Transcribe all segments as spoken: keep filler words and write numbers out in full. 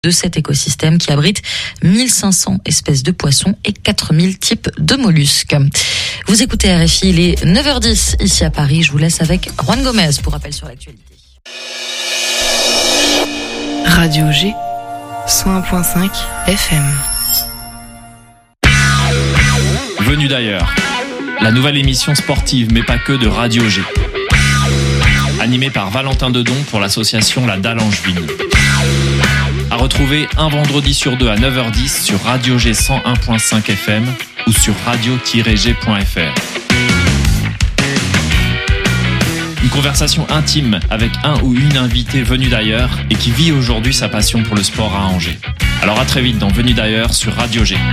de cet écosystème qui abrite mille cinq cents espèces de poissons et quatre mille types de mollusques. Vous écoutez R F I, il est neuf heures dix ici à Paris. Je vous laisse avec Juan Gomez pour rappel sur l'actualité. Radio G, cent un virgule cinq F M. Venu d'ailleurs, la nouvelle émission sportive mais pas que de Radio G. Animée par Valentin Dedon pour l'association La Dalle Angevine. À retrouver un vendredi sur deux à neuf heures dix sur Radio G cent un virgule cinq F M ou sur radio tiret g point f r. Une conversation intime avec un ou une invitée venue d'ailleurs et qui vit aujourd'hui sa passion pour le sport à Angers. Alors à très vite dans Venu d'ailleurs sur Radio G.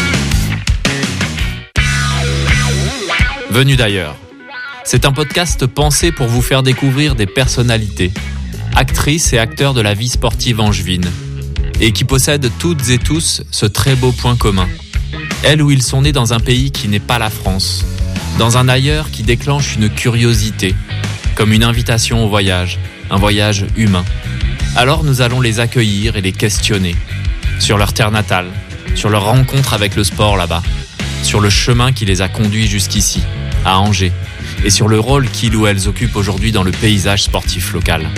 Venu d'ailleurs. C'est un podcast pensé pour vous faire découvrir des personnalités, actrices et acteurs de la vie sportive angevine, et qui possèdent toutes et tous ce très beau point commun. Elles ou ils sont nés dans un pays qui n'est pas la France, dans un ailleurs qui déclenche une curiosité, comme une invitation au voyage, un voyage humain. Alors nous allons les accueillir et les questionner, sur leur terre natale, sur leur rencontre avec le sport là-bas, sur le chemin qui les a conduits jusqu'ici, à Angers, et sur le rôle qu'ils ou elles occupent aujourd'hui dans le paysage sportif local.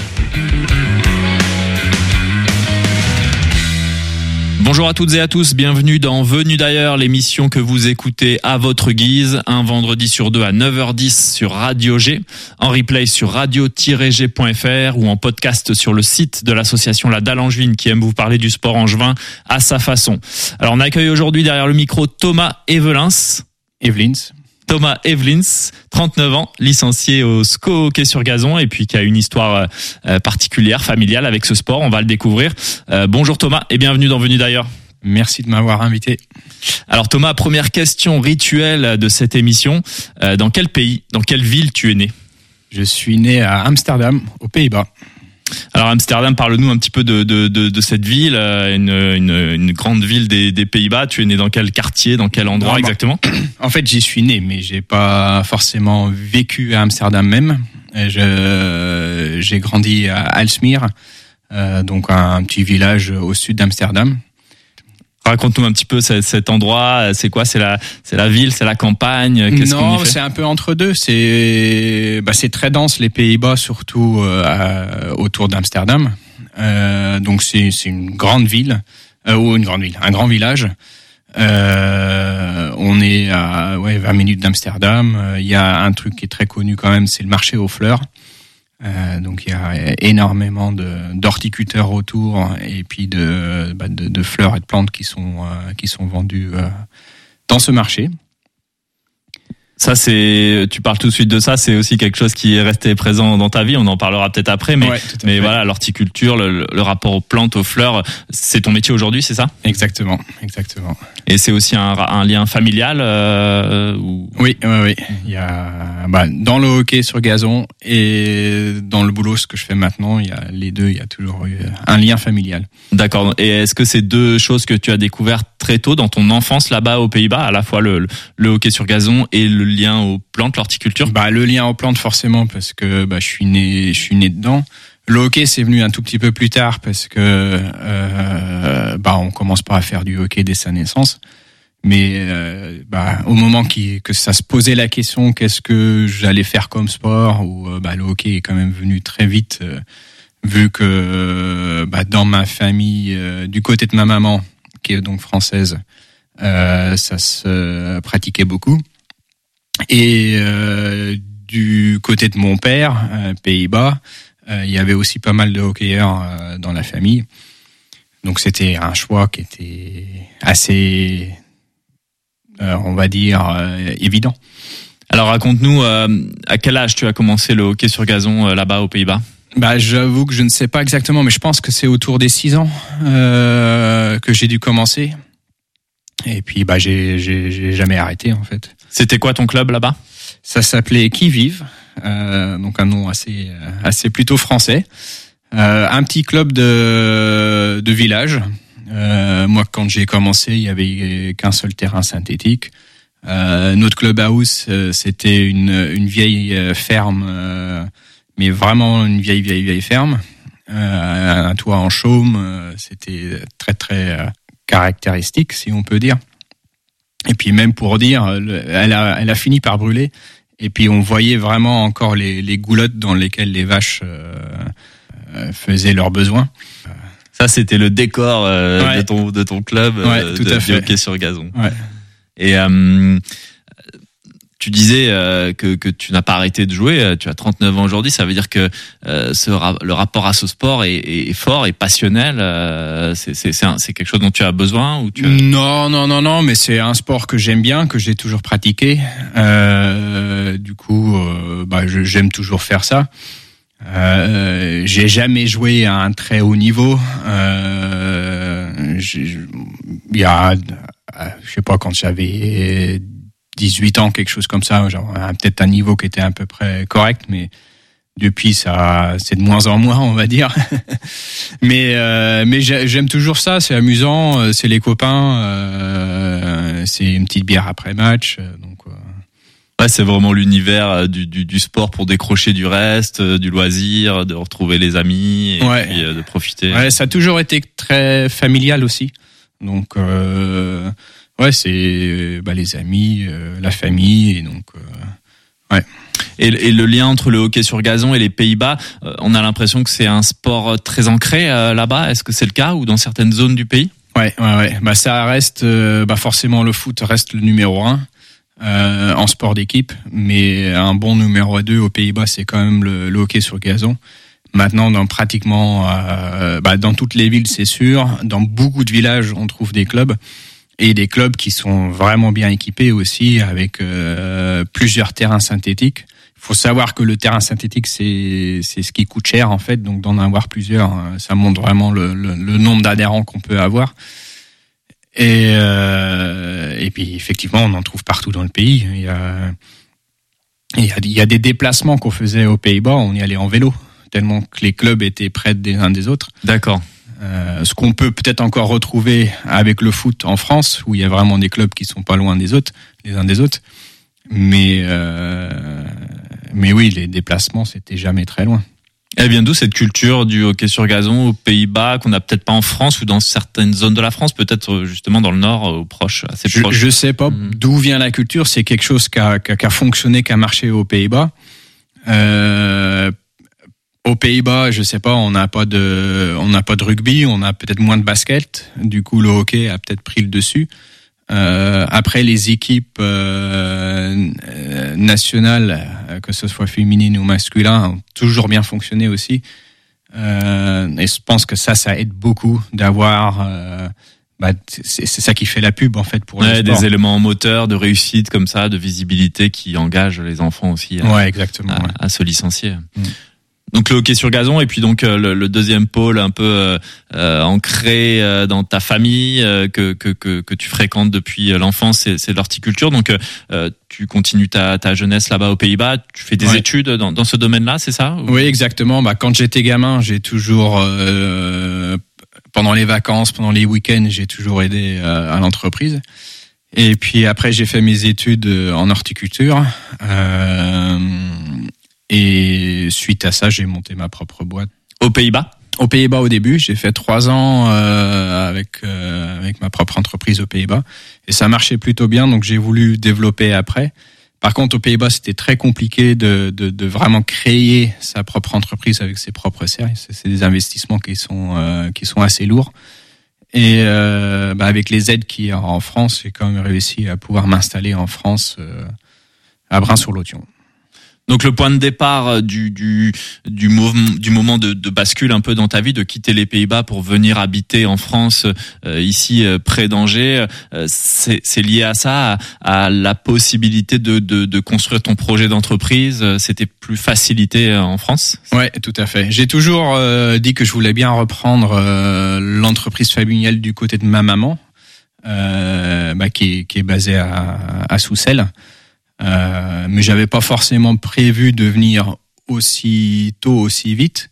Bonjour à toutes et à tous, bienvenue dans Venu d'ailleurs, l'émission que vous écoutez à votre guise, un vendredi sur deux à neuf heures dix sur Radio G, en replay sur radio tiret g point f r ou en podcast sur le site de l'association La Dalle Angevine qui aime vous parler du sport angevin à sa façon. Alors on accueille aujourd'hui derrière le micro Thomas Evelins. Evelins. Thomas Evelins, trente-neuf ans, licencié au S C O hockey sur gazon et puis qui a une histoire euh, particulière, familiale avec ce sport. On va le découvrir. Euh, bonjour Thomas et bienvenue dans Venu d'ailleurs. Merci de m'avoir invité. Alors Thomas, première question rituelle de cette émission. Euh, dans quel pays, dans quelle ville tu es né ? Je suis né à Amsterdam, aux Pays-Bas. Alors Amsterdam, parle-nous un petit peu de, de, de, de cette ville, une, une, une grande ville des, des Pays-Bas. Tu es né dans quel quartier, dans quel endroit non, exactement ? En fait, j'y suis né, mais j'ai pas forcément vécu à Amsterdam même. Je, j'ai grandi à Aalsmeer, euh, donc un petit village au sud d'Amsterdam. Raconte-nous un petit peu cet, cet endroit. C'est quoi ? C'est la, c'est la ville, c'est la campagne. Qu'est-ce qu'on y fait ? Non, c'est un peu entre deux. C'est, bah, c'est très dense les Pays-Bas, surtout euh, à, autour d'Amsterdam. Euh, donc c'est, c'est une grande ville, euh, ou une grande ville, un grand village. Euh, on est à ouais vingt minutes d'Amsterdam. Il y a un truc qui est très connu quand même, c'est le marché aux fleurs. Euh, donc il y a énormément de d'horticulteurs autour et puis de, bah, de de fleurs et de plantes qui sont euh, qui sont vendues euh, dans ce marché. Ça c'est, tu parles tout de suite de ça, c'est aussi quelque chose qui est resté présent dans ta vie. On en parlera peut-être après, mais ouais, mais fait. Voilà, l'horticulture, le, le rapport aux plantes, aux fleurs, c'est ton métier aujourd'hui, c'est ça ? Exactement, exactement. Et c'est aussi un, un lien familial euh, ou... Oui, oui, oui. Il y a bah, dans le hockey sur gazon et dans le boulot, ce que je fais maintenant, il y a les deux. Il y a toujours eu un lien familial. D'accord. Et est-ce que c'est deux choses que tu as découvertes très tôt dans ton enfance là-bas aux Pays-Bas, à la fois le, le hockey sur gazon et le lien aux plantes, l'horticulture ? Bah le lien aux plantes forcément parce que bah je suis né, je suis né dedans. Le hockey c'est venu un tout petit peu plus tard parce que euh, bah on commence pas à faire du hockey dès sa naissance. Mais euh, bah au moment qui que ça se posait la question qu'est-ce que j'allais faire comme sport ou bah le hockey est quand même venu très vite euh, vu que bah dans ma famille euh, du côté de ma maman qui est donc française euh, ça se pratiquait beaucoup. Et euh, du côté de mon père, euh, Pays-Bas, euh, il y avait aussi pas mal de hockeyeurs euh, dans la famille. Donc c'était un choix qui était assez, euh, on va dire, euh, évident. Alors raconte-nous, euh, à quel âge tu as commencé le hockey sur gazon euh, là-bas aux Pays-Bas ? Bah, j'avoue que je ne sais pas exactement, mais je pense que c'est autour des six ans euh, que j'ai dû commencer. Et puis bah j'ai, j'ai, j'ai jamais arrêté en fait. C'était quoi ton club là-bas ? Ça s'appelait Qui Vive, euh, donc un nom assez assez plutôt français. Euh, un petit club de de village. Euh, moi, quand j'ai commencé, il y avait qu'un seul terrain synthétique. Euh, notre clubhouse, euh, c'était une une vieille ferme, euh, mais vraiment une vieille vieille vieille ferme. euh, un toit en chaume, euh, c'était très très euh, caractéristique, si on peut dire. Et puis même pour dire, le, elle a elle a fini par brûler. Et puis on voyait vraiment encore les, les goulottes dans lesquelles les vaches euh, euh, faisaient leurs besoins. Ça, c'était le décor euh, ouais. de ton de ton club ouais, euh, tout de, à fait. de hockey sur gazon. Ouais. Et euh, tu disais euh, que que tu n'as pas arrêté de jouer. Tu as trente-neuf ans aujourd'hui. Ça veut dire que euh, ce le rapport à ce sport est, est, est fort et passionnel. Euh, c'est c'est c'est, un, c'est quelque chose dont tu as besoin ou tu as... Non, non, non, non. Mais c'est un sport que j'aime bien, que j'ai toujours pratiqué. Euh, du coup, euh, bah, je, j'aime toujours faire ça. Euh, j'ai jamais joué à un très haut niveau. Euh, il y a, je sais pas, quand j'avais dix-huit ans, quelque chose comme ça, genre peut-être un niveau qui était à peu près correct, mais depuis ça, c'est de moins en moins, on va dire. mais euh, mais j'aime toujours ça, c'est amusant, c'est les copains, euh, c'est une petite bière après match, donc. Ouais, c'est vraiment l'univers du, du, du sport pour décrocher du reste, du loisir, de retrouver les amis et ouais. puis de profiter. Ouais, ça a toujours été très familial aussi. Donc, euh, ouais, c'est bah, les amis, euh, la famille, et donc, euh, ouais. Et, et le lien entre le hockey sur gazon et les Pays-Bas, euh, on a l'impression que c'est un sport très ancré euh, là-bas. Est-ce que c'est le cas ou dans certaines zones du pays? Ouais, ouais, ouais. Bah, ça reste, euh, bah, forcément, le foot reste le numéro un. Euh, en sport d'équipe, mais un bon numéro deux aux Pays-Bas, c'est quand même le, le hockey sur gazon. Maintenant, dans pratiquement, euh, bah, dans toutes les villes, c'est sûr. Dans beaucoup de villages, on trouve des clubs et des clubs qui sont vraiment bien équipés aussi, avec euh, plusieurs terrains synthétiques. Il faut savoir que le terrain synthétique, c'est c'est ce qui coûte cher en fait, donc d'en avoir plusieurs, ça montre vraiment le, le, le nombre d'adhérents qu'on peut avoir. Et, euh, et puis effectivement, on en trouve partout dans le pays. Il y a, il y a, il y a des déplacements qu'on faisait aux Pays-Bas, on y allait en vélo, tellement que les clubs étaient près des uns des autres. D'accord. Euh, ce qu'on peut peut-être encore retrouver avec le foot en France, où il y a vraiment des clubs qui sont pas loin des autres, les uns des autres. Mais, euh, mais oui, les déplacements, c'était jamais très loin. Elle vient d'où cette culture du hockey sur gazon aux Pays-Bas qu'on n'a peut-être pas en France ou dans certaines zones de la France, peut-être justement dans le Nord, ou proche, assez je, proche. Je sais pas mmh. d'où vient la culture. C'est quelque chose qui a, qui a, qui a fonctionné, qui a marché aux Pays-Bas. Euh, aux Pays-Bas, je sais pas, on n'a pas de, on n'a pas de rugby, on a peut-être moins de basket. Du coup, le hockey a peut-être pris le dessus. Euh, après, les équipes euh, nationales, que ce soit féminines ou masculines, ont toujours bien fonctionné aussi. Euh, et je pense que ça, ça aide beaucoup d'avoir. Euh, bah, c'est, c'est ça qui fait la pub en fait pour ouais, le sport. Des éléments moteurs de réussite comme ça, de visibilité qui engagent les enfants aussi. À, ouais, exactement. À, ouais. à se licencier. Mmh. Donc le hockey sur gazon et puis donc le, le deuxième pôle un peu euh, ancré euh, dans ta famille euh, que, que que que tu fréquentes depuis l'enfance, c'est, c'est l'horticulture. Donc euh, tu continues ta ta jeunesse là-bas aux Pays-Bas. Tu fais des ouais. études dans dans ce domaine-là, c'est ça? Oui, exactement. Bah quand j'étais gamin, j'ai toujours euh, pendant les vacances, pendant les week-ends, j'ai toujours aidé euh, à l'entreprise. Et puis après, j'ai fait mes études en horticulture. Euh, Et suite à ça, j'ai monté ma propre boîte. Aux Pays-Bas ? Aux Pays-Bas au début, j'ai fait trois ans euh, avec euh, avec ma propre entreprise aux Pays-Bas et ça marchait plutôt bien, donc j'ai voulu développer après. Par contre, aux Pays-Bas, c'était très compliqué de de, de vraiment créer sa propre entreprise avec ses propres services. C'est des investissements qui sont euh, qui sont assez lourds. Et euh, bah avec les aides qu'il y a en France, j'ai quand même réussi à pouvoir m'installer en France euh, à Brain-sur-Lotion. Donc le point de départ du du du mouvement du moment de, de bascule un peu dans ta vie, de quitter les Pays-Bas pour venir habiter en France euh, ici euh, près d'Angers, euh, c'est c'est lié à ça, à, à la possibilité de de de construire ton projet d'entreprise. C'était plus facilité en France. Ouais, tout à fait. J'ai toujours euh, dit que je voulais bien reprendre euh, l'entreprise familiale du côté de ma maman, euh, bah, qui est qui est basée à à Soussel. Euh, mais j'avais pas forcément prévu de venir aussi tôt, aussi vite.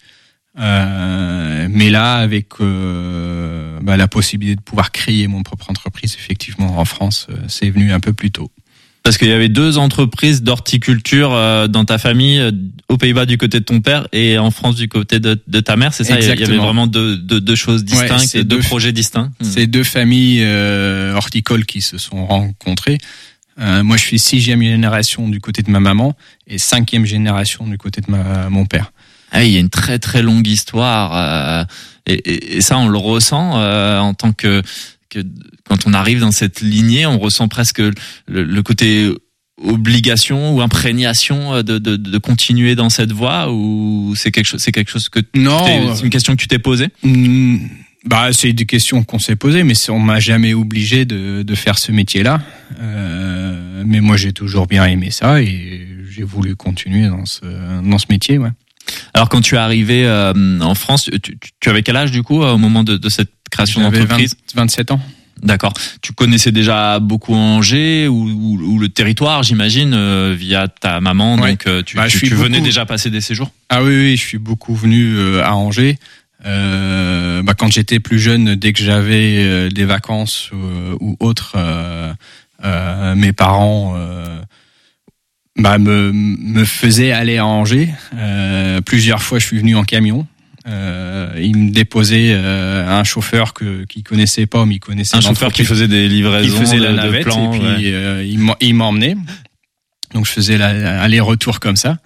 Euh, mais là, avec euh, bah, la possibilité de pouvoir créer mon propre entreprise, effectivement, en France, euh, c'est venu un peu plus tôt. Parce qu'il y avait deux entreprises d'horticulture euh, dans ta famille, euh, aux Pays-Bas du côté de ton père et en France du côté de, de ta mère, c'est ça? Exactement. Il y avait vraiment deux, deux, deux choses distinctes, ouais, et deux, deux projets distincts. C'est mmh. deux familles euh, horticoles qui se sont rencontrées. Euh, moi, je suis sixième génération du côté de ma maman et cinquième génération du côté de ma, mon père. Ah oui, il y a une très très longue histoire euh, et, et, et ça, on le ressent euh, en tant que, que quand on arrive dans cette lignée, on ressent presque le, le côté obligation ou imprégnation de, de, de continuer dans cette voie, ou c'est quelque chose, c'est quelque chose que non, c'est une question que tu t'es posée? Mmh, bah, c'est des questions qu'on s'est posées, mais on m'a jamais obligé de, de faire ce métier-là. Euh, mais moi, j'ai toujours bien aimé ça et j'ai voulu continuer dans ce, dans ce métier, ouais. Alors, quand tu es arrivé euh, en France, tu, tu avais quel âge du coup au moment de, de cette création J'avais d'entreprise? vingt, vingt-sept ans. D'accord. Tu connaissais déjà beaucoup Angers ou, ou, ou le territoire, j'imagine, euh, via ta maman. Ouais. Donc, euh, tu, bah, tu, tu beaucoup... venais déjà passer des séjours? Ah oui, oui, je suis beaucoup venu euh, à Angers. Euh, bah, quand j'étais plus jeune, dès que j'avais euh, des vacances euh, ou autres, euh, euh, mes parents euh, bah, me, me faisaient aller à Angers. Euh, plusieurs fois, je suis venu en camion. Euh, il me déposait euh, un chauffeur que qui connaissait pas, mais il connaissait un chauffeur qui faisait des livraisons, qui faisait la de, navette, de plans, et puis ouais. euh, il, il m'emmenait. Donc je faisais l'aller-retour comme ça.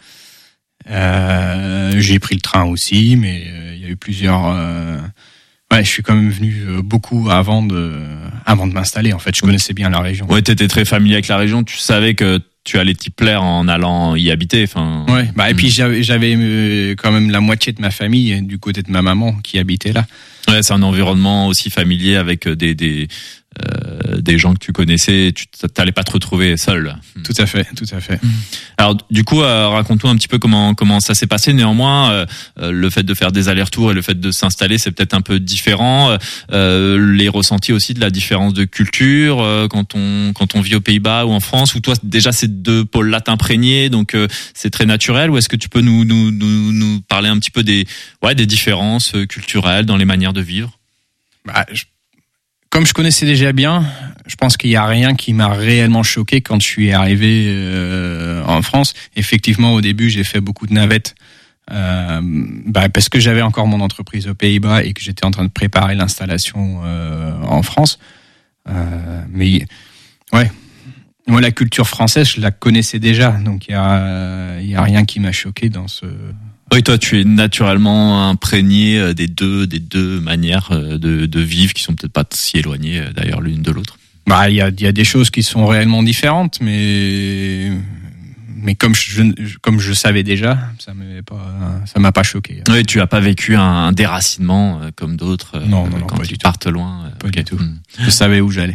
Euh, j'ai pris le train aussi, mais euh, il y a eu plusieurs. Euh, ouais, je suis quand même venu beaucoup avant de avant de m'installer. En fait, je connaissais bien la région. Ouais, t'étais très familier avec la région. Tu savais que tu allais t'y plaire en allant y habiter, enfin. Ouais, bah et puis j'avais, j'avais quand même la moitié de ma famille du côté de ma maman qui habitait là. Ouais, c'est un environnement aussi familier avec des des euh, des gens que tu connaissais. Tu t'allais pas te retrouver seul. Tout à fait, tout à fait. Alors du coup, euh, raconte-nous un petit peu comment comment ça s'est passé. Néanmoins, euh, le fait de faire des allers-retours et le fait de s'installer, c'est peut-être un peu différent. Euh, les ressentis aussi de la différence de culture euh, quand on quand on vit aux Pays-Bas ou en France, où toi déjà ces deux pôles-là t'imprégnés, donc euh, c'est très naturel. Ou est-ce que tu peux nous nous nous nous parler un petit peu des ouais des différences culturelles dans les manières de vivre? Bah, je... Comme je connaissais déjà bien, je pense qu'il n'y a rien qui m'a réellement choqué quand je suis arrivé euh, en France. Effectivement, au début, j'ai fait beaucoup de navettes euh, bah, parce que j'avais encore mon entreprise aux Pays-Bas et que j'étais en train de préparer l'installation euh, en France. Euh, mais ouais, moi, la culture française, je la connaissais déjà, donc il y a, il y a rien qui m'a choqué dans ce... Oui, toi, tu es naturellement imprégné des deux, des deux manières de, de vivre qui sont peut-être pas si éloignées d'ailleurs l'une de l'autre. Bah, il y a, il y a des choses qui sont réellement différentes, mais mais comme je, comme je savais déjà, ça m'avait pas, ça m'a pas choqué. Oui, tu as pas vécu un déracinement comme d'autres. Non, non, non, quand pas tu du partes loin. Pas du tout. Je savais où j'allais.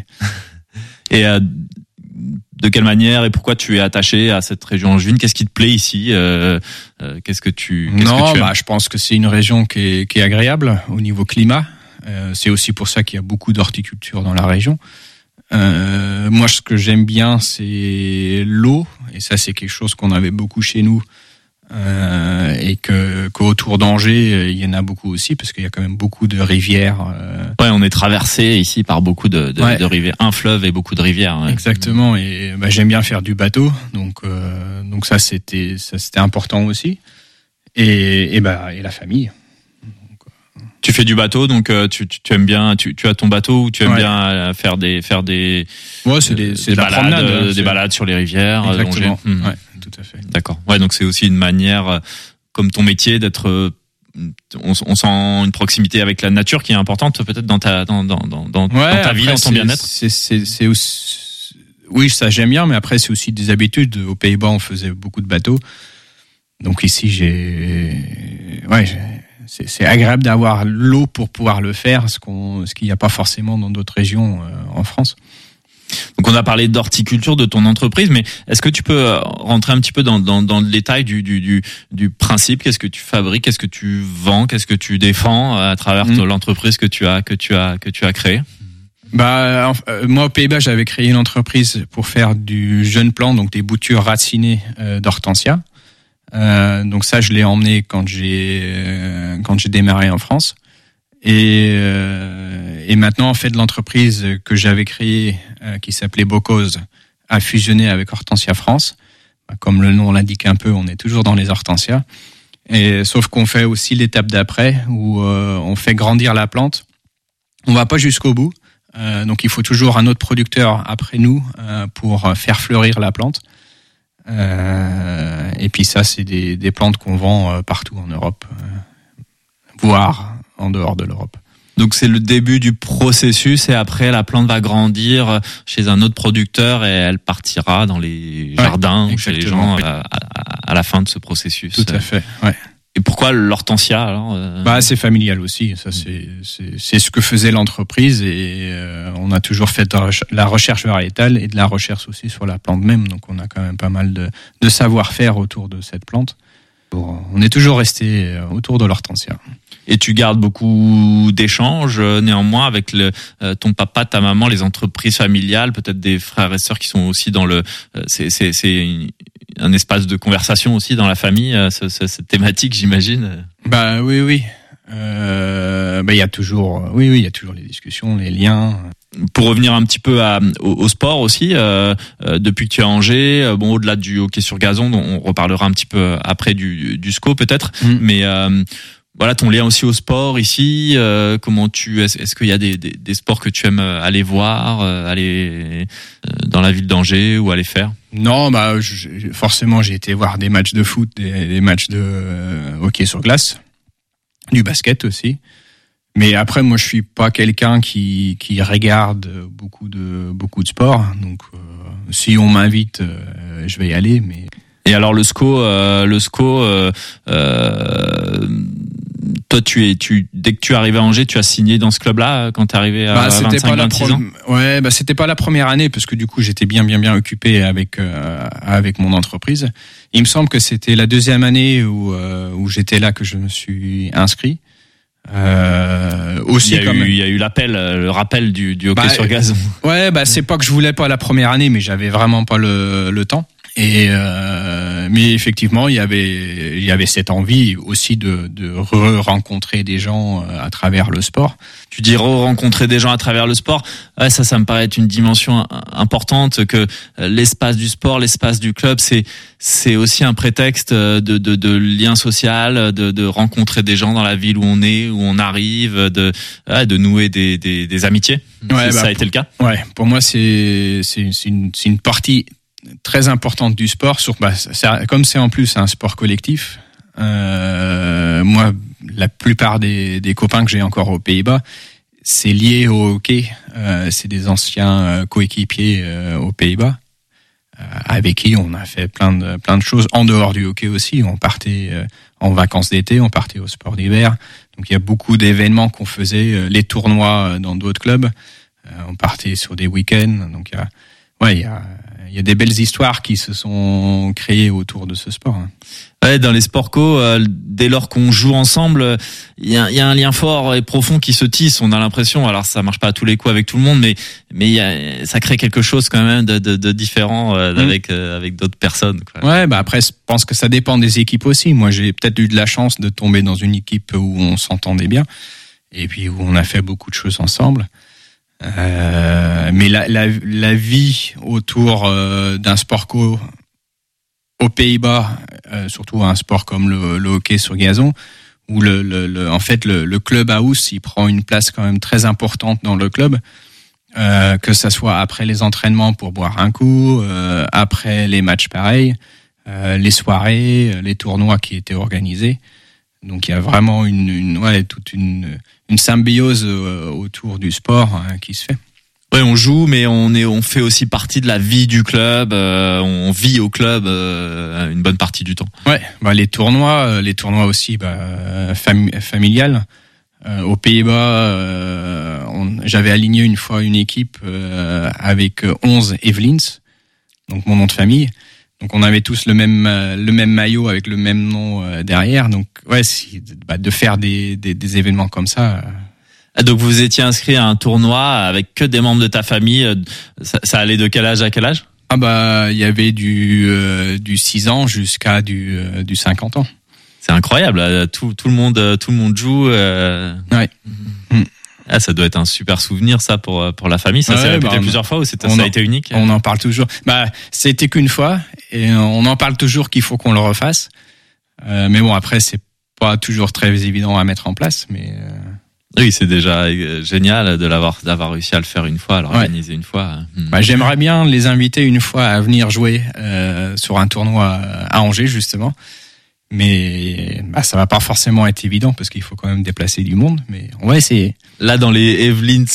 Et euh, de quelle manière et pourquoi tu es attaché à cette région angevine? Qu'est-ce qui te plaît ici? euh, euh, Qu'est-ce que tu qu'est-ce Non, que tu bah, je pense que c'est une région qui est, qui est agréable au niveau climat. Euh, c'est aussi pour ça qu'il y a beaucoup d'horticulture dans la région. Euh, moi, ce que j'aime bien, c'est l'eau, et ça, c'est quelque chose qu'on avait beaucoup chez nous. Euh, et que qu'autour d'Angers il y en a beaucoup aussi parce qu'il y a quand même beaucoup de rivières. Euh... Ouais, on est traversé ici par beaucoup de, de, ouais. de rivières, un fleuve et beaucoup de rivières. Ouais. Exactement, et bah, j'aime bien faire du bateau, donc euh, donc ça c'était ça c'était important aussi, et et bah et la famille. Donc, euh... Tu fais du bateau, donc euh, tu, tu tu aimes bien, tu tu as ton bateau ou tu aimes ouais. bien faire des faire des ouais c'est des c'est des de balades promenade, euh, des c'est... balades sur les rivières. Exactement. Mmh. Ouais. Tout à fait. D'accord. Ouais, donc c'est aussi une manière, comme ton métier, d'être. On, on sent une proximité avec la nature qui est importante, peut-être dans ta dans dans dans, dans, ouais, dans ta vie, dans ton c'est, bien-être. C'est c'est c'est aussi... Oui, ça j'aime bien, mais après c'est aussi des habitudes. Aux Pays-Bas, on faisait beaucoup de bateaux, donc ici j'ai, ouais, j'ai... C'est, c'est agréable d'avoir l'eau pour pouvoir le faire, ce qu'on, ce qu'il n'y a pas forcément dans d'autres régions euh, en France. Donc on a parlé d'horticulture de ton entreprise, mais est-ce que tu peux rentrer un petit peu dans dans, dans le détail du du du du principe? Qu'est-ce que tu fabriques? Qu'est-ce que tu vends? Qu'est-ce que tu défends à travers mmh. l'entreprise que tu as que tu as que tu as créée? Bah euh, moi aux Pays-Bas, j'avais créé une entreprise pour faire du jeune plant, donc des boutures racinées euh, d'hortensia. Euh, donc ça, je l'ai emmené quand j'ai euh, quand j'ai démarré en France. Et, euh, et maintenant, en fait, l'entreprise que j'avais créée, euh, qui s'appelait Bocause, a fusionné avec Hortensia France. Comme le nom l'indique un peu, on est toujours dans les hortensias. Et sauf qu'on fait aussi l'étape d'après où euh, on fait grandir la plante. On va pas jusqu'au bout, euh, donc il faut toujours un autre producteur après nous euh, pour faire fleurir la plante. Euh, et puis ça, c'est des, des plantes qu'on vend euh, partout en Europe, euh, voire en dehors de l'Europe. Donc c'est le début du processus et après la plante va grandir chez un autre producteur et elle partira dans les jardins ouais, ou chez les gens à, à, à la fin de ce processus. Tout à fait, ouais. Et pourquoi l'hortensia alors euh... Bah c'est familial aussi, ça c'est c'est c'est ce que faisait l'entreprise et euh, on a toujours fait de la recherche variétale et de la recherche aussi sur la plante même, donc on a quand même pas mal de de savoir-faire autour de cette plante. Bon, on est toujours resté autour de l'hortensia. Et tu gardes beaucoup d'échanges néanmoins avec le, euh, ton papa, ta maman, les entreprises familiales, peut-être des frères et sœurs qui sont aussi dans le. Euh, c'est c'est c'est une, un espace de conversation aussi dans la famille, euh, ce, ce, cette thématique, j'imagine. Bah oui oui. Euh, bah il y a toujours oui oui il y a toujours les discussions, les liens. Pour revenir un petit peu à, au, au sport aussi, euh, euh, depuis que tu es à Angers, euh, bon au-delà du hockey sur gazon, dont on reparlera un petit peu après du, du S C O peut-être, mmh. mais euh, voilà ton lien aussi au sport ici. Euh, comment tu est-ce, est-ce qu'il y a des, des, des sports que tu aimes aller voir, euh, aller euh, dans la ville d'Angers ou aller faire? Non, bah je, forcément j'ai été voir des matchs de foot, des, des matchs de euh, hockey sur glace, du basket aussi. Mais après, moi, je suis pas quelqu'un qui qui regarde beaucoup de beaucoup de sports. Donc, euh, si on m'invite, euh, je vais y aller. Mais et alors le S C O, euh, le S C O, euh, euh, toi, tu es tu dès que tu es arrivé à Angers, tu as signé dans ce club-là quand tu es arrivé à bah, vingt-cinq vingt-six ans. Ouais, bah c'était pas la première année parce que du coup, j'étais bien bien bien occupé avec euh, avec mon entreprise. Il me semble que c'était la deuxième année où euh, où j'étais là que je me suis inscrit. Euh, aussi il y a comme eu, il y a eu l'appel, le rappel du, du hockey bah, sur gazon. Ouais, bah c'est pas que je voulais pas la première année, mais j'avais vraiment pas le, le temps. Et euh, mais effectivement, il y avait il y avait cette envie aussi de de re-rencontrer des gens à travers le sport. Tu dis re-rencontrer des gens à travers le sport. Ouais, ça, ça me paraît être une dimension importante que l'espace du sport, l'espace du club, c'est c'est aussi un prétexte de de, de lien social, de de rencontrer des gens dans la ville où on est, où on arrive, de ouais, de nouer des des, des amitiés. Ouais, ça bah, a été le cas. Ouais, pour moi c'est c'est c'est une c'est une partie très importante du sport, sur, bah, ça, comme c'est en plus un sport collectif. Euh, moi, la plupart des, des copains que j'ai encore aux Pays-Bas, c'est lié au hockey. Euh, c'est des anciens euh, coéquipiers euh, aux Pays-Bas, euh, avec qui on a fait plein de plein de choses en dehors du hockey aussi. On partait euh, en vacances d'été, on partait au sport d'hiver. Donc il y a beaucoup d'événements qu'on faisait, euh, les tournois dans d'autres clubs. Euh, on partait sur des week-ends. Donc il y a, ouais, il y a Il y a des belles histoires qui se sont créées autour de ce sport. Ouais, dans les sports co, euh, dès lors qu'on joue ensemble, il y a, y a un lien fort et profond qui se tisse. On a l'impression, alors ça marche pas à tous les coups avec tout le monde, mais mais y a, ça crée quelque chose quand même de, de, de différent euh, mmh. avec euh, avec d'autres personnes. Quoi. Ouais, bah après, je pense que ça dépend des équipes aussi. Moi, j'ai peut-être eu de la chance de tomber dans une équipe où on s'entendait bien et puis où on a fait beaucoup de choses ensemble. Euh, mais la, la, la vie autour euh, d'un sport co aux Pays-Bas, euh, surtout un sport comme le, le hockey sur gazon, où le, le, le en fait le, le clubhouse il prend une place quand même très importante dans le club, euh, que ça soit après les entraînements pour boire un coup, euh, après les matchs pareils, euh, les soirées, les tournois qui étaient organisés. Donc il y a vraiment une, une ouais toute une une symbiose euh, autour du sport hein, qui se fait. Ouais, on joue, mais on est, on fait aussi partie de la vie du club. Euh, on vit au club euh, une bonne partie du temps. Ouais, bah les tournois, les tournois aussi, bah fam- familial. Euh, aux Pays-Bas, euh, on, j'avais aligné une fois une équipe euh, avec onze Evelyns, donc mon nom de famille. Donc on avait tous le même le même maillot avec le même nom euh, derrière. Donc ouais, si, bah, de faire des, des des événements comme ça. Euh... Donc vous étiez inscrit à un tournoi avec que des membres de ta famille. Ça, ça allait de quel âge à quel âge? Ah bah il y avait du euh, du six ans jusqu'à du euh, du cinquante ans. C'est incroyable. Tout tout le monde tout le monde joue. Euh... Ouais. Mmh. Ah, ça doit être un super souvenir, ça, pour pour la famille. Ça ouais, s'est répété bah, plusieurs fois ou c'était, on ça a en, été unique? On en parle toujours. Bah, c'était qu'une fois et on en parle toujours qu'il faut qu'on le refasse. Euh, mais bon, après, c'est pas toujours très évident à mettre en place, mais. Euh... Oui, c'est déjà génial de l'avoir d'avoir réussi à le faire une fois, à l'organiser ouais. une fois. Bah, j'aimerais bien les inviter une fois à venir jouer euh, sur un tournoi à Angers justement, mais bah, ça va pas forcément être évident parce qu'il faut quand même déplacer du monde, mais on va essayer. Là, dans les Evelins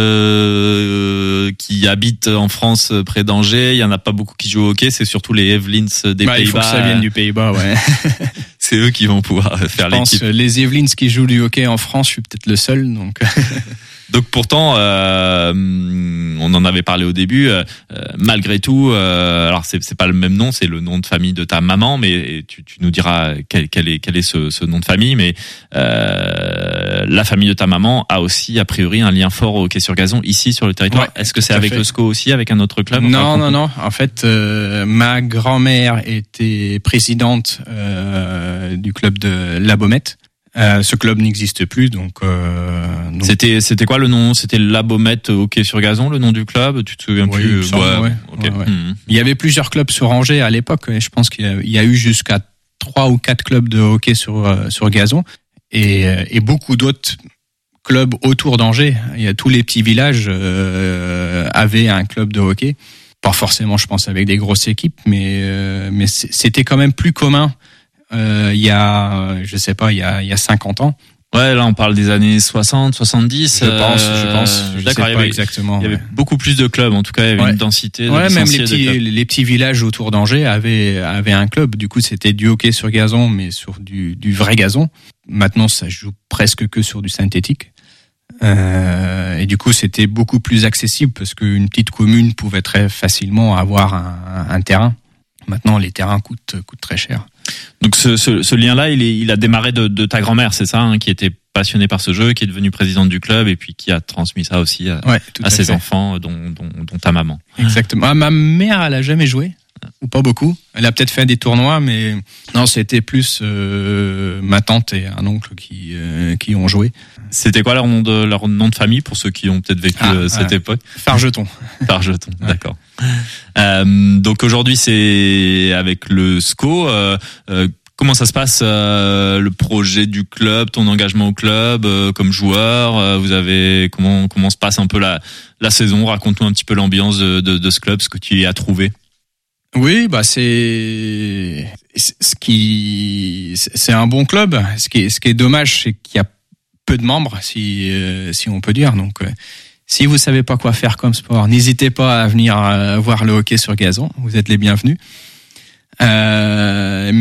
euh, qui habitent en France près d'Angers, il y en a pas beaucoup qui jouent au hockey. C'est surtout les Evelins des bah, Pays-Bas. Il faut que ça vienne du Pays-Bas, ouais. C'est eux qui vont pouvoir faire je l'équipe. Je pense les Evelins qui jouent du hockey en France, je suis peut-être le seul, donc. Donc pourtant, euh, on en avait parlé au début. Euh, malgré tout, euh, alors c'est, c'est pas le même nom, c'est le nom de famille de ta maman, mais tu, tu nous diras quel, quel est quel est ce, ce nom de famille. Mais euh, la famille de ta maman a aussi a priori un lien fort au hockey sur gazon ici sur le territoire. Ouais, est-ce que c'est avec fait. le S C O aussi, avec un autre club? Non, enfin, non, non. En fait, euh, ma grand-mère était présidente euh, du club de La Baumette. Euh, ce club n'existe plus, donc, euh, donc. C'était c'était quoi le nom? C'était La Baumette hockey sur gazon, le nom du club? Tu te souviens oui, plus? semble, ouais, ouais, okay. ouais, ouais. Mmh. Il y avait plusieurs clubs sur Angers à l'époque. Et je pense qu'il y a, il y a eu jusqu'à trois ou quatre clubs de hockey sur euh, sur gazon et, et beaucoup d'autres clubs autour d'Angers. Il y a tous les petits villages euh, avaient un club de hockey. Pas forcément, je pense, avec des grosses équipes, mais euh, mais c'était quand même plus commun. Euh, il y a, je sais pas, il y a, il y a cinquante ans. Ouais, là, on parle des années soixante, soixante-dix. Je pense, euh, je pense. Je d'accord, sais il y pas avait, exactement. Il y avait ouais. beaucoup plus de clubs. En tout cas, il y avait ouais. une densité. Ouais, même les de petits, clubs. les petits villages autour d'Angers avaient, avaient un club. Du coup, c'était du hockey sur gazon, mais sur du, du vrai gazon. Maintenant, ça joue presque que sur du synthétique. Euh, et du coup, c'était beaucoup plus accessible parce qu'une petite commune pouvait très facilement avoir un, un terrain. Maintenant, les terrains coûtent, coûtent très cher. Donc ce, ce, ce lien-là, il, est, il a démarré de, de ta grand-mère, c'est ça, hein, qui était passionnée par ce jeu, qui est devenue présidente du club et puis qui a transmis ça aussi à, ouais, à, à ses fait. enfants, dont, dont, dont ta maman. Exactement. Ah, ma mère, elle a jamais joué, ou pas beaucoup. Elle a peut-être fait des tournois, mais non, c'était plus euh, ma tante et un oncle qui euh, qui ont joué. C'était quoi leur nom de leur nom de famille pour ceux qui ont peut-être vécu ah, cette ah, époque? Fargeton. Fargeton, ouais. D'accord. Euh, donc aujourd'hui c'est avec le S C O. Euh, euh, comment ça se passe euh, le projet du club, ton engagement au club euh, comme joueur? Euh, vous avez comment comment se passe un peu la la saison? Raconte-nous un petit peu l'ambiance de, de, de ce club, ce que tu y as trouvé. Oui, bah c'est ce qui c'est un bon club. Ce qui est ce qui est dommage, c'est qu'il y a peu de membres, si euh, si on peut dire. Donc euh, si vous savez pas quoi faire comme sport, n'hésitez pas à venir euh, voir le hockey sur gazon. Vous êtes les bienvenus. Euh,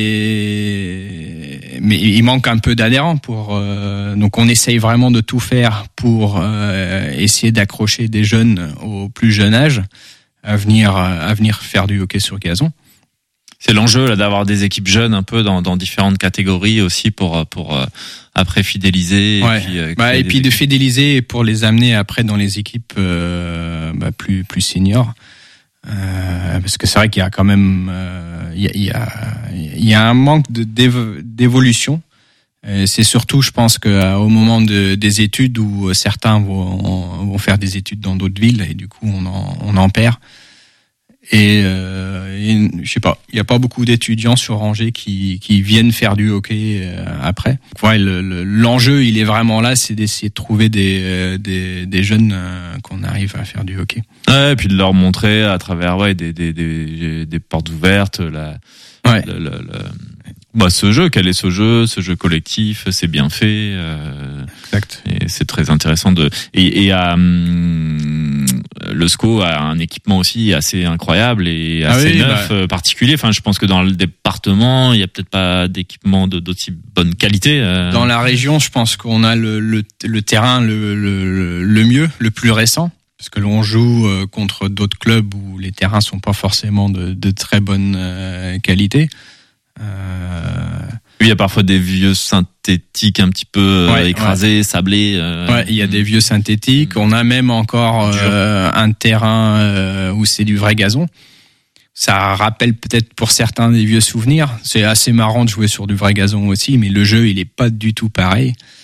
mais mais il manque un peu d'adhérents pour. Euh, donc on essaye vraiment de tout faire pour euh, essayer d'accrocher des jeunes au plus jeune âge à venir à venir faire du hockey sur gazon. C'est l'enjeu là d'avoir des équipes jeunes un peu dans, dans différentes catégories aussi pour pour euh, après fidéliser. Ouais. Et puis, euh, bah, et puis de fidéliser pour les amener après dans les équipes euh, bah, plus plus seniors. Euh, parce que c'est vrai qu'il y a quand même euh, il y a il y a il y a un manque de d'évo- d'évolution. Et c'est surtout, je pense, qu'au moment de, des études où certains vont vont faire des études dans d'autres villes et du coup on en on en perd. Et, euh, et je sais pas, il y a pas beaucoup d'étudiants sur Angers qui qui viennent faire du hockey euh, après. Ouais, le, le, l'enjeu, il est vraiment là, c'est d'essayer de trouver des euh, des, des jeunes euh, qu'on arrive à faire du hockey. Ouais, et puis de leur montrer à travers ouais des des des, des portes ouvertes, la, ouais. le, le, le, bah ce jeu, quel est ce jeu, ce jeu collectif, c'est bien fait. Euh, exact. Et c'est très intéressant de et, et à hum, le S C O a un équipement aussi assez incroyable et assez ah oui, neuf, bah... particulier. Enfin, je pense que dans le département, il y a peut-être pas d'équipement de, d'aussi bonne qualité. Euh... Dans la région, je pense qu'on a le, le, le terrain le, le, le mieux, le plus récent. Parce que l'on joue contre d'autres clubs où les terrains sont pas forcément de, de très bonne euh, qualité. Euh... Oui, il y a parfois des vieux synthétiques un petit peu ouais, écrasés, ouais. sablés. Euh... Ouais, il y a des vieux synthétiques. On a même encore euh, un terrain euh, où c'est du vrai gazon. Ça rappelle peut-être pour certains des vieux souvenirs. C'est assez marrant de jouer sur du vrai gazon aussi, mais le jeu il est pas du tout pareil.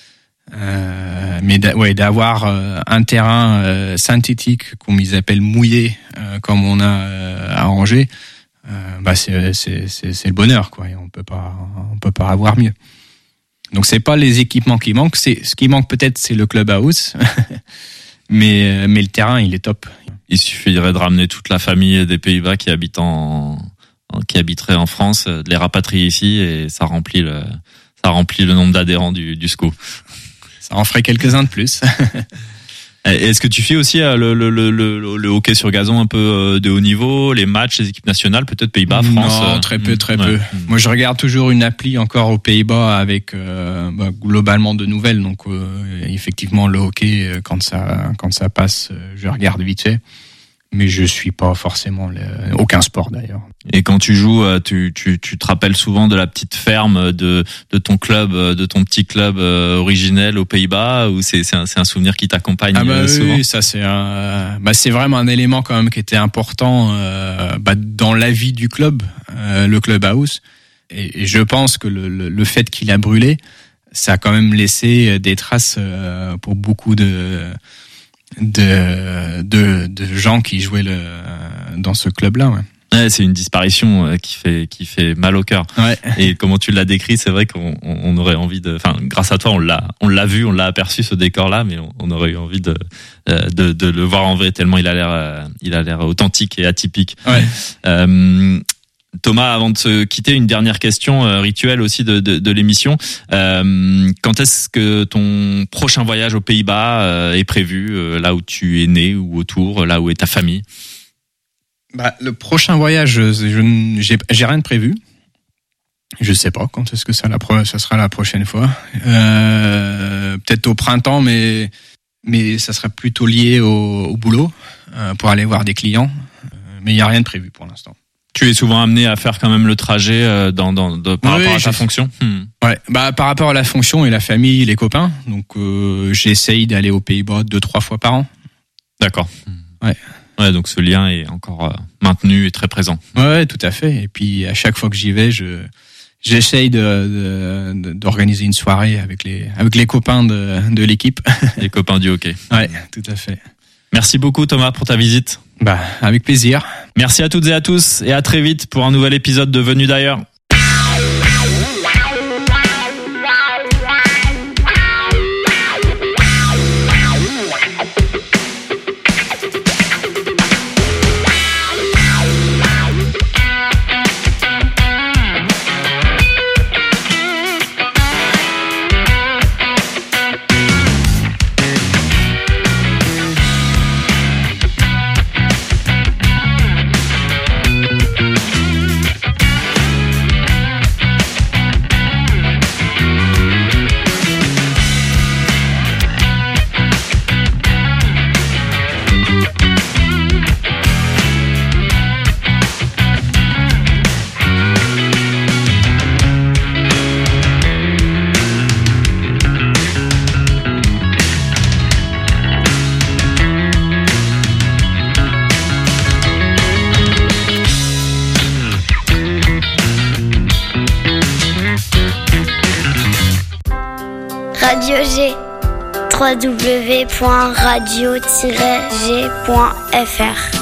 Euh, mais d'a, ouais, d'avoir euh, un terrain euh, synthétique, comme ils appellent mouillé, euh, comme on a euh, à Angers, euh, bah c'est, c'est, c'est, c'est le bonheur, quoi. Et on peut pas, on peut pas avoir mieux. Donc c'est pas les équipements qui manquent, c'est ce qui manque peut-être, c'est le clubhouse, mais mais le terrain, il est top. Il suffirait de ramener toute la famille des Pays-Bas qui habitent en, qui habiterait en France, de les rapatrier ici et ça remplit le, ça remplit le nombre d'adhérents du, du S C O. Ça en ferait quelques-uns de plus. Est-ce que tu fais aussi le, le, le, le, le hockey sur gazon un peu de haut niveau, les matchs, les équipes nationales, peut-être Pays-Bas, France? Non, très peu, très ouais. peu. Moi, je regarde toujours une appli encore aux Pays-Bas avec euh, bah, globalement de nouvelles. Donc, euh, effectivement, le hockey, quand ça, quand ça passe, je regarde vite fait. Mais je suis pas forcément le, aucun sport d'ailleurs. Et quand tu joues, tu, tu, tu te rappelles souvent de la petite ferme de, de ton club, de ton petit club originel aux Pays-Bas, ou c'est, c'est, un, c'est un souvenir qui t'accompagne ah bah souvent? Oui, ça c'est un, bah c'est vraiment un élément quand même qui était important euh, bah dans la vie du club, euh, le clubhouse. Et, et je pense que le, le, le fait qu'il a brûlé, ça a quand même laissé des traces euh, pour beaucoup de de de de gens qui jouaient le dans ce club-là. Ouais. Ouais, c'est une disparition qui fait qui fait mal au cœur. Ouais. Et comment tu l'as décrit, c'est vrai qu'on on aurait envie de, enfin, grâce à toi, on l'a on l'a vu, on l'a aperçu ce décor-là, mais on, on aurait eu envie de, de de le voir en vrai tellement il a l'air il a l'air authentique et atypique. Ouais. Euh, Thomas, avant de se quitter, une dernière question euh, rituelle aussi de, de, de l'émission. Euh, quand est-ce que ton prochain voyage aux Pays-Bas euh, est prévu, euh, là où tu es né ou autour, là où est ta famille? Bah, le prochain voyage, je, je j'ai, j'ai rien de prévu. Je sais pas quand est-ce que ça, la pro, ça sera la prochaine fois. Euh, peut-être au printemps, mais mais ça sera plutôt lié au, au boulot euh, pour aller voir des clients. Mais il y a rien de prévu pour l'instant. Tu es souvent amené à faire quand même le trajet dans, dans, de, par oui, rapport à ta fonction. Hmm. Ouais, bah par rapport à la fonction et la famille, les copains. Donc euh, j'essaye d'aller aux Pays-Bas deux trois fois par an. D'accord. Ouais. Ouais, donc ce lien est encore euh, maintenu et très présent. Ouais, tout à fait. Et puis à chaque fois que j'y vais, je j'essaye de, de d'organiser une soirée avec les avec les copains de de l'équipe. Les copains du hockey. Ouais, tout à fait. Merci beaucoup Thomas pour ta visite. Bah, avec plaisir. Merci à toutes et à tous et à très vite pour un nouvel épisode de Venu d'ailleurs. Radio G, w w w point radio tiret g point f r.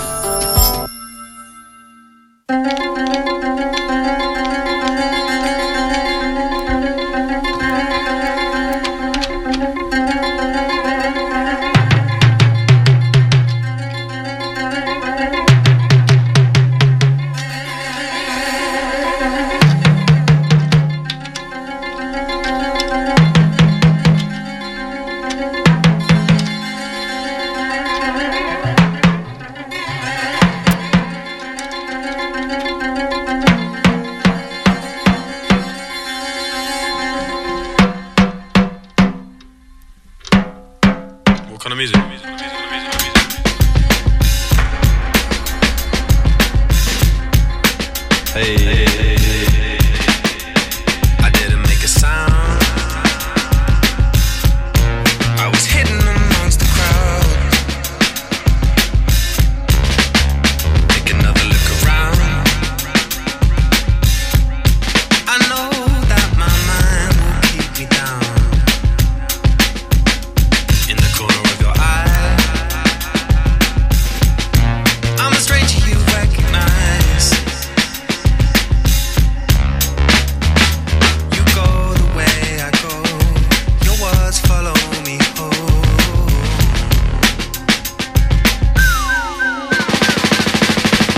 Hey, hey, hey.